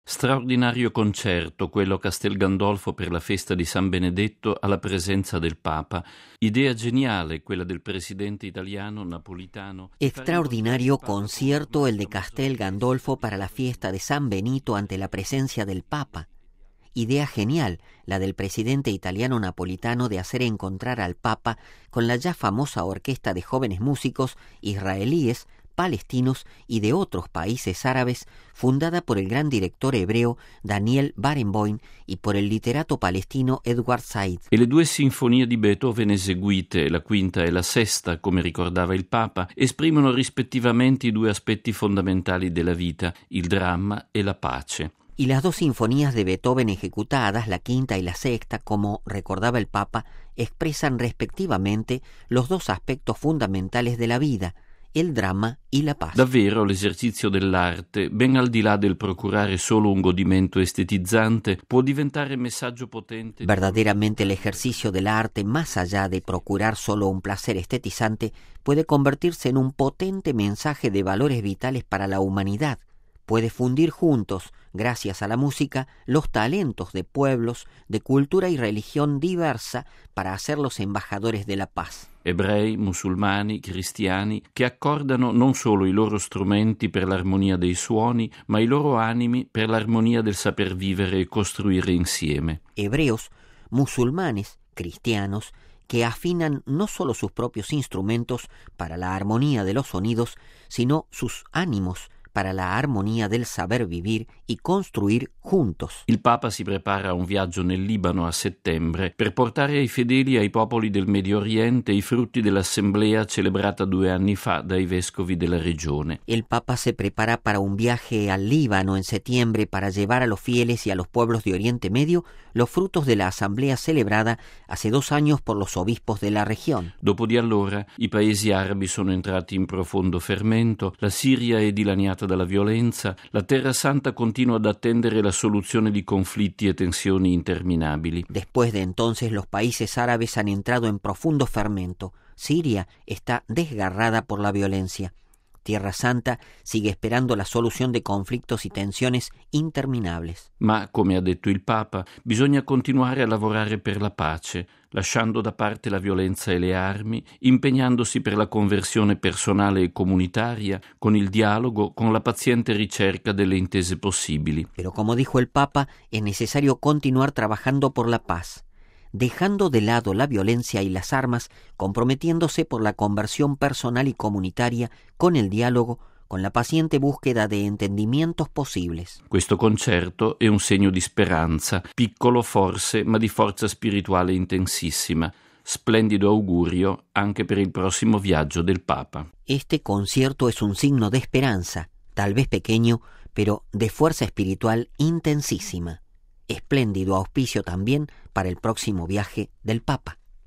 Straordinario concerto, quello a Castel Gandolfo per la festa di San Benedetto alla presenza del Papa. Idea geniale, quella del presidente italiano Napolitano. Extraordinario concierto el de Castel Gandolfo para la fiesta de San Benito ante la presencia del Papa. Idea genial, la del presidente italiano Napolitano de hacer encontrar al Papa con la ya famosa orquesta de jóvenes músicos israelíes, palestinos y de otros países árabes, fundada por el gran director hebreo Daniel Barenboim y por il literato palestino Edward Said. E le due sinfonie di Beethoven eseguite, la quinta e la sesta, come ricordava il Papa, esprimono rispettivamente i due aspetti fondamentali della vita, il dramma e la pace. Y las dos sinfonías de Beethoven ejecutadas, la quinta y la sexta, como recordaba el Papa, expresan respectivamente los dos aspectos fundamentales de la vida, il dramma e la paz. Davvero l'esercizio dell'arte, ben al di là del procurare solo un godimento estetizzante, può diventare messaggio potente. Verdaderamente el ejercicio del arte, más allá de procurar solo un placer estetizante, puede convertirse en un potente mensaje de valores vitales para la humanidad. Puede fundir juntos, gracias a la música, los talentos de pueblos, de cultura y religión diversa para hacerlos embajadores de la paz. Ebrei, musulmani, cristiani, che accordano non solo i loro strumenti per l'armonia dei suoni, ma i loro animi per l'armonia del saper vivere e costruire insieme. Hebreos, musulmanes, cristianos, que afinan no solo sus propios instrumentos para la armonía de los sonidos, sino sus ánimos para la armonía del saber vivir y construir juntos. Il Papa si prepara a un viaggio nel Libano a settembre per portare ai fedeli e ai popoli del Medio Oriente i frutti dell'assemblea celebrata 2 anni fa dai vescovi della regione. El Papa se prepara para un viaje al Líbano en septiembre para llevar a los fieles y a los pueblos de Oriente Medio los frutos de la asamblea celebrada hace 2 años por los obispos de la región. Dopo di allora i paesi arabi sono entrati in profondo fermento, la Siria è dilaniata dalla violenza, la Terra Santa continua ad attendere la soluzione di conflitti e tensioni interminabili. Después de entonces los países árabes han entrado en profundo fermento. Siria está desgarrada por la violencia. Tierra Santa sigue esperando la solución de conflictos y tensiones interminables. Ma, come ha detto il Papa, bisogna continuare a lavorare per la pace, lasciando da parte la violenza e le armi, impegnandosi per la conversione personale e comunitaria, con il dialogo, con la paziente ricerca delle intese possibili. Pero como dijo el Papa, es necesario continuar trabajando por la paz, dejando de lado la violencia y las armas, comprometiéndose por la conversión personal y comunitaria, con el diálogo, con la paziente búsqueda de entendimientos possibles. Questo concerto è un segno di speranza, piccolo forse, ma di forza spirituale intensissima. Splendido augurio anche per il prossimo viaggio del Papa. Este concierto es un signo de esperanza, tal vez pequeño, pero de fuerza espiritual intensísima. Espléndido auspicio también para el próximo viaje del Papa.